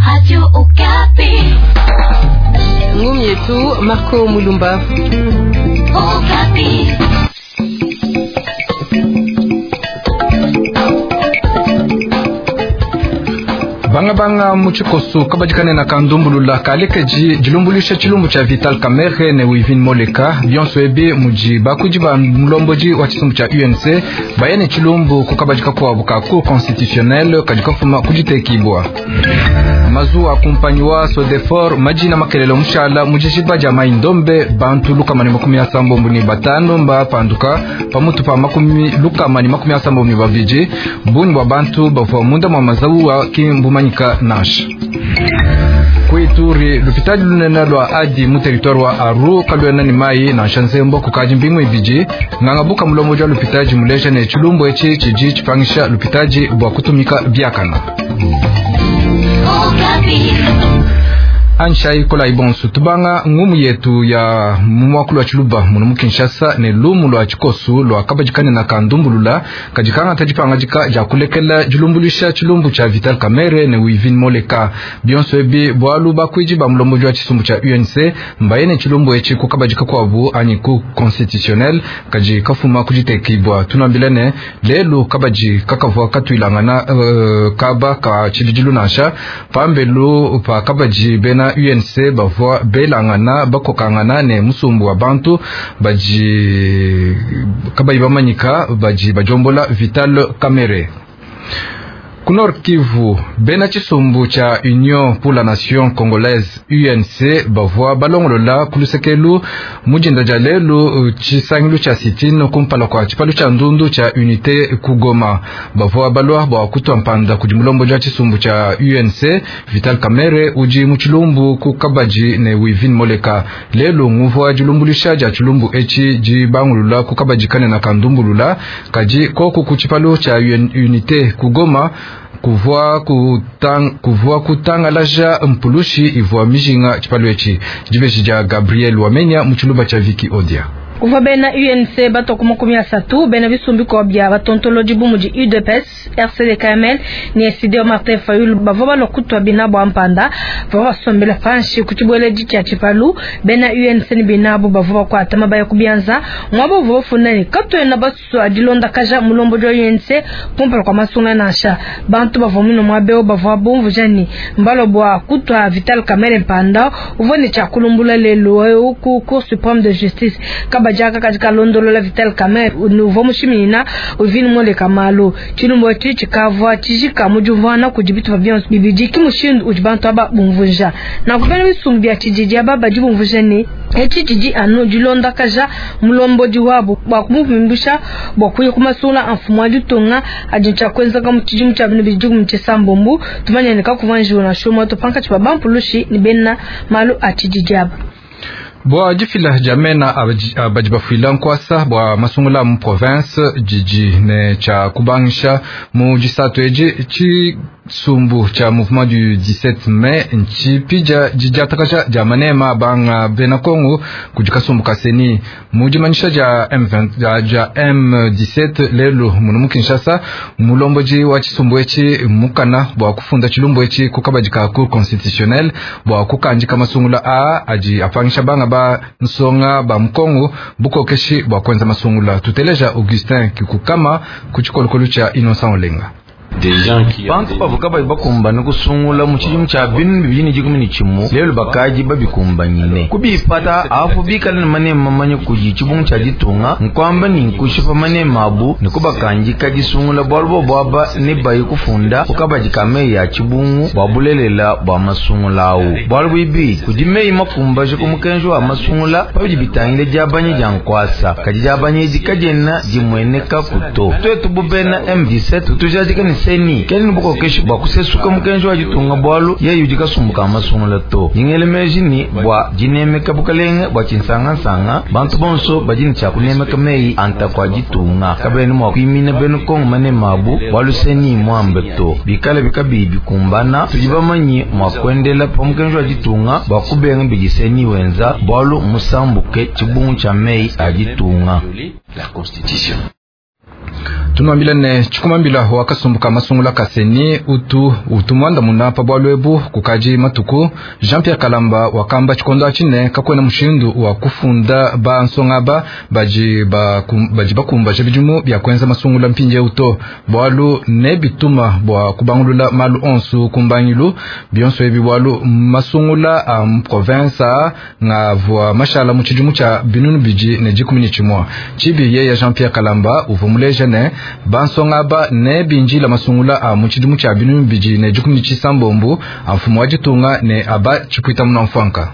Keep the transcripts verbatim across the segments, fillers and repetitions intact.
Radio Okapi. Ngumi yetu Marco Mulumba. Okapi. Banga banga muchikosu kabajikane na kandumbulula kalekeji jilumbulisha chilumbu cha Vital Kamerhe ne Wivin Moleka bionso ebe muji bakuji ba mulomboji wa chisumbu cha U N C bayane chilumbu kukabajika kwa buka cour constitutionnel kajikofuma kujitekibwa mazu akumpanyiwa Sodefor majina makelelo mushala mujijiba jama indombe bantu luka mani makumi ya sambo mbuni batano mba panduka pamutu pa makumi luka mani makumi ya sambo mbuni babiji buni wa bantu bafuwa munda mwa mazawu wa kimbumanyika nash Kuituri lupitaji lunena lwa adi mu territoire wa Aru kalwe nani mai na shansembo kukaji mbingu ibiji ngangabuka mulomo jwa lupitaji muleja ne chilumbo echi chiji chipangisha lupitaji bwa kutumika biakana Anshai kola ibonsu tubanga ngumu yetu ya mwakulu wa chiluba munu Kinshasa ne lumu lwa chikosu lwa kabajikane na kandumbulula kajikanga tajipanga jika jakulekela julumbulisha chilumbu cha Vital Kamerhe ne Wivin Moleka bionso ebi bwalu bakwiji ba mulombo jwa chisumbu cha U N C mbayene chilumbu echi kukabajika kwa bu anyiku constitutionnel kajikafuma kujitekibwa tunambilene lelu kabaji kakavwa katuilangana uh, kaba ka chidijilu nasha pambelu pa kabaji bena U N C bavwa belangana bakokangana ne musumbu wa bantu baji kabayiba manyika baji bajombola Vital Kamerhe. Kunor Kivu, bena chisumbu cha Union pour la Nation Congolaise U N C bavwa balongolola kulusekelu mujinda jalelu chisangilu cha sitino kumpala kwa chipalu cha ndundu cha Unité Kugoma bavwa balwa bwa kutwa mpanda kujimulombo ja chisumbu cha U N C Vital Kamerhe uji muchilumbu kukabaji ne Wivin Moleka lelu nguvwa julumbulisha ja chilumbu echi jibangulula kukabaji kane na kandumbulula kaji koku kuchipalu cha Unité Kugoma kuvua kutang kuvua kutanga laja mpulushi ivua mijinga chipalwechi jibeshi ja Gabriel Wamenya mchuluba cha Viki Odia kuva bena U N C bato kumakumi ya satu bena bisumbiko bya batontoloji bumuji U D P S R C D K M L ni S D O Martin Fayulu bavova lokutwa binabo ampanda bavova sombela fanshi kuchibwele jicha chipalu bena U N C ni binabo bavova kwa atama ya kubianza mwabo vova funani kato ena basu adilonda kaja mulombo jo U N C kumpala kwa masunga nasha bantu bavomino mwabeo bavova bumvu jani mbalo bwa kutwa Vital Kamerhe panda uvoni cha kulumbula lelo huku Cour suprême de justice bajaka katika londolo la Vital Kamerhe nuvo mushimina Wivin Moleka malo chilumbo chichi kavwa chijika mujuvana kujibitu vabionso bibiji kimushindu ujibantu aba bumvunja na kubena bisumbia chijiji aba bajibumvunja ni echi jiji anu jilonda kaja mulombo jiwabu bakumuvimbusha bakuye kumasula amfumwa jutonga ajincha kwenza kama chijimu cha binu bijugu mchesambombu tumanya nika kuvanjiwa na shumwa topanka chibabampulushi ni benna malo achijiji aba bwa jifila jamena abajibafuila nkwasa bwa masungula mu province jiji ne cha kubangisha mu jisatu eji chi sumbu cha mouvement du dix-sept mai nchi pija jijatakaja jamanema banga bena Kongo kujika sumbu kaseni mujimanisha ja M vingt ja, ja M dix-sept lelo munu Kinshasa mulomboji wa chisumbu echi mukana bwa kufunda chilumbu echi kukabajika cour constitutionnel bwa kukanjika masungula a aji apangisha banga ba nsonga ba mkongo buko keshi bwa kwenza masungula tuteleja Augustin Kikukama kuchikolokolu cha Innocent Olenga bantu bavuga bari bakumba no gusungula mu kijimu cha binu bibini jigumi ni chimu lelo bakaji babikumba nyine kubipata afu bikala mane mamanye kuji chibumu cha gitunga nkwamba ni kushifa mane mabu nikuba kanji kajisungula bwalbo bwaba ni bayi kufunda ukabaji kame ya chibungu babulelela bwa masungulawo bwalbo ibi kujime makumba je kumukenjo wa masungula babi bitangire jabanye jankwasa kajabanye jikajena jimweneka kuto twetu bubena M dix-sept tujajika ni seni keni buko keshi bwa kusesuka mukenjo wa jitunga bwalu ye yujika sumbuka amasungula to yingele mejini bwa jinemeka bukalenge bwa chinsanga sanga bantu bonso bajini cha kunemeka mei anta kwa jitunga kabeni mwa kuimina benu kong mane mabu bwalu seni mwambe to bikale bikabibi kumbana tujibamanyi mwa kwendela pa mukenjo wa jitunga bwa kubenga bijiseni wenza bwalu musambuke chibungu cha mei ajitunga la constitution tunwambilane chikumambila wakasumbuka masungula kaseni utu utumwanda muna pabwalwebu kukaji matuku Jean-Pierre Kalamba wakamba chikondo achine kakwena mushindu wa kufunda ba nsongaba baji ba kum, baji bakumba jebijumu bya kwenza masungula mpinje uto bwalu ne bituma bwa kubangulula malu onsu kumbanyilu bionso ebi bwalu masungula am province nga vwa mashala muchijumu cha binunu biji ne jikumini chimwa chibi ye ya Jean-Pierre Kalamba uvumuleje ne bansongaba ne binjila masungula a muchidumu cha binu biji ne jukumni chisambombu amfumu wajitunga ne aba chipwita muna mfanka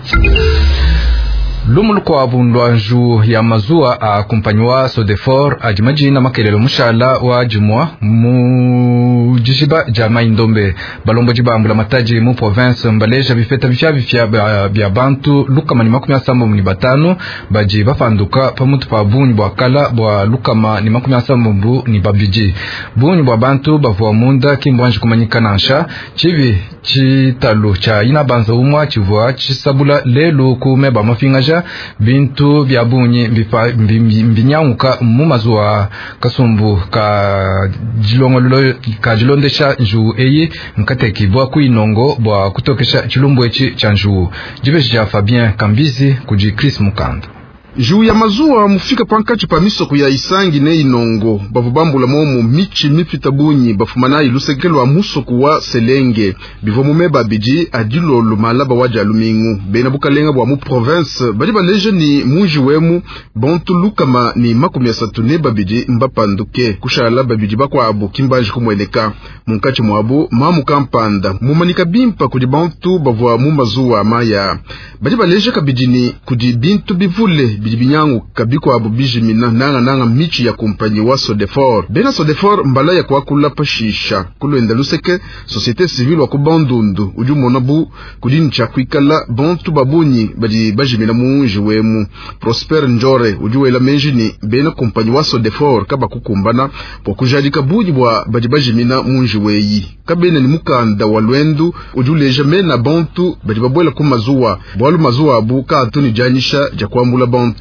lumuluko abundwa nju ya mazua a kumpanywa Sodefor ajimaji na makelelo mushala wa jumwa mu jishiba jama indombe balombo jibambula mataji mu province mbaleja bifeta bifya bifya bya bantu lukama ni makumi asambo muni batanu baji bafanduka pamutu pa bunyi bwa kala bwa lukama ni makumi asambo mbu ni babiji bunyi bwa bantu bavua munda kimbwanji kumanyika nansha chivi chitalu cha inabanza umwa chivua chisabula lelu kumeba mafingaja bintu bya bunyi mbinyanguka mu mazuwa kasumbu ka jilongolo ka jilondesha nju eyi nkateki bwa kuinongo bwa kutokesha chilumbu echi cha nju jiveja Fabien Kambizi kuji Chris Mukanda juu ya mazuwa mufika pankachi pa misoko ya Isangi ne Inongo bavubambula momo michi mipita bunyi bafumana ilusekelo wa musoko wa Selenge bivo mumeba biji adilolo malaba waja lumingu bena bukalenga bwa mu province bali baleje ni munji wemu bontu lukama ni makumi asatu ne babiji mbapanduke kushala babiji bakwa abu kimbaji kumweleka munkachi mwabu mamu kampanda mumanika bimpa kudi bontu bavwa mu mazuwa maya bali baleje kabijini kudi bintu bivule bijibinyangu kabiko abu bijimina nanga nanga michi ya kumpanyi wa Sodefor bena Sodefor mbala ya kwa kula pashisha kulu endaluseke societe civile wa kubandundu ujumona bu kudini cha kuikala bontu babunyi baji bajimina muunji wemu Prosper Njore ujuwe la menjini bena kumpanyi wa Sodefor kaba kukumbana po kujadika buji bwa baji bajimina muunji weyi kabena ni mukanda wa lwendu ujuleja mena bontu baji babuela kumazuwa bwalu mazuwa abu ka atuni janisha jakuambula bontu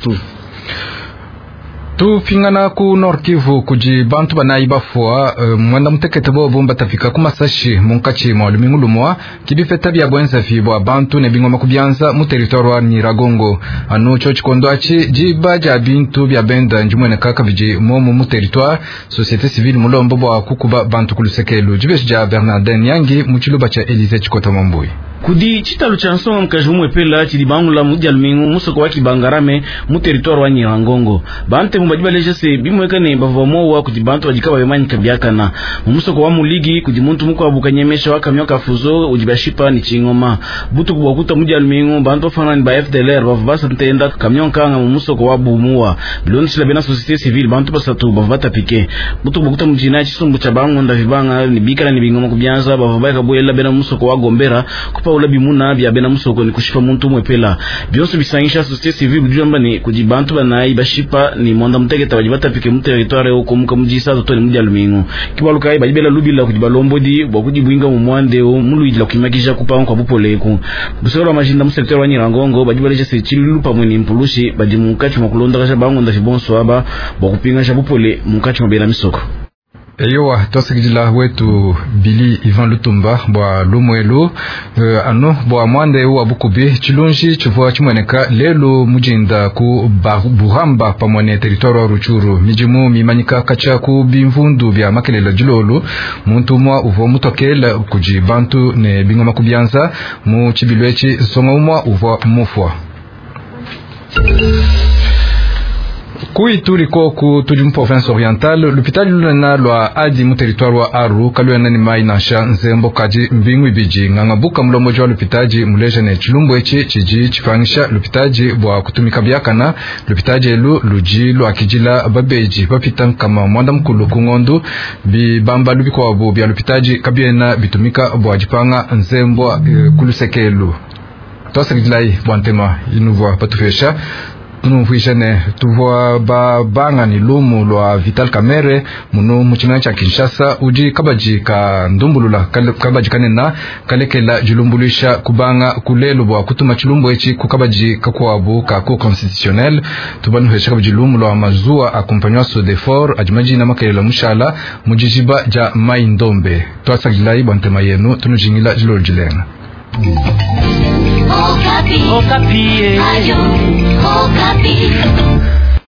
tu fingana ku Nord Kivu kuji bantu banayi bafua uh, mwenda mutekete bobo mbatafika kumasashi munkachi mwalumingu lumwa kibifeta bya bwenza fibwa bantu ne bingoma kubyanza mu territoire wa Nyiragongo anu cho chikondo achi jiba ja bintu bya benda njumwene kaka biji momu mu territoire société civile mulombo bwa kukuba bantu kulusekelu jibesh ja Bernardin Yangi mu chiluba cha Elise Chikota Mamboy kudi chitalu chansonga mkajumu epela chilibangula mudialumingu musoko wa kibangarame mu territoire wa Nyiragongo bante mbajiba lejese bimwekane bavamowa kudi bantu wajikawa yemani kabiakana musoko wa muligi kudi muntu muko abukanyemesha wa kamyoka fuzo ujibashipa ni chingoma butu kubwa kuta mudialumingu bantu fanani ba F D L R bavasa ntenda kamyonka nga musoko wa bumua biloni sila bena société civile bantu basatu bavata pike butu kubwa kuta mujina chisumbu cha bangu nda vibanga ni bikala ni bingoma kubyanza bavabaika buela bena musoko wa Gombera kupa ula bimuna bya bena musoko ni kushipa muntu mwepela bionso bisangisha société civile bujamba ni kujibantu banayi bashipa ni monda mtegeta wajibata pike mu territoire oko muka mujisa to ni mudialumingu kibaluka ai bajibela lubila kujibalombodi bwa kujibwinga mu mwande o muluidila kumakisha kupanga kwa bupoleku busoro majinda mu secteur wa Nyiragongo bajibaleje se chilu pamwe ni mpulushi bajimukachi makulonda kasha bango nda fibonso aba bwa kupinga shabupole mukachi mabela misoko. Eyowa tosikijila wetu Billy Ivan Lutumba bwa lumwelu uh, ano bwa mwande wa bukubi chilunji chivua chimweneka lelo mujinda ku Buhamba pamwane territoire wa Ruchuru mijimu mimanyika kacha ku bimvundu bya makelela jilolu muntu mwa uvo mutokela kuji bantu ne bingoma kubyanza mu chibilwechi songa umwa uvo mufwa Kuituri ko ku tujumu province orientale l'hôpital luna lwa adi mu territoire wa Aru kalwena ni mai nasha nzembo kaji mbingu ibiji ngangabuka mlomo jwa l'hôpital muleje ne chilumbu echi chiji chifangisha l'hôpital bwa kutumika byakana l'hôpital elu luji lwa kijila babeji bapita kama mwanda mkulu kungondu bi bamba lubiko abo bya l'hôpital kabiena bitumika bwa jipanga nzembo e, kulusekelu tosa kijilai bwantema inuva patufesha tunuhuishane tuvoa ba banga ni lumu lwa Vital Kamerhe muno muchina cha Kinshasa uji kabaji ka ndumbulula kabaji kanena kalekela julumbulisha kubanga kulelo bwa kutuma chilumbu echi kukabaji kakwabu ka cour constitutionnel tubanuhesha kabaji lumu lwa mazua akompanywa so defor ajimaji na makelela mushala mujijiba ja mai ndombe twasagilai bantema yenu tunujingila jilo jilenga Okapi. Okapi. Ayo. Okapi.